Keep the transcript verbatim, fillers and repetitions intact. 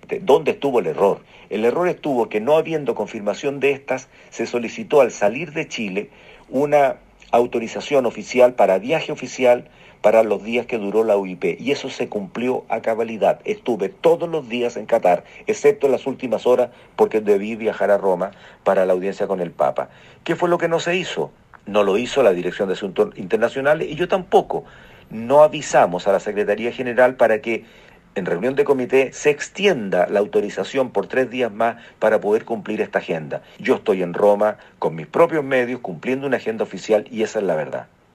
¿Dónde estuvo el error? El error estuvo que no habiendo confirmación de estas, se solicitó al salir de Chile una autorización oficial para viaje oficial para los días que duró la U I P. Y eso se cumplió a cabalidad. Estuve todos los días en Qatar, excepto en las últimas horas, porque debí viajar a Roma para la audiencia con el Papa. ¿Qué fue lo que no se hizo? No lo hizo la Dirección de Asuntos Internacionales y yo tampoco. No avisamos a la Secretaría General para que en reunión de comité se extienda la autorización por tres días más para poder cumplir esta agenda. Yo estoy en Roma con mis propios medios cumpliendo una agenda oficial y esa es la verdad.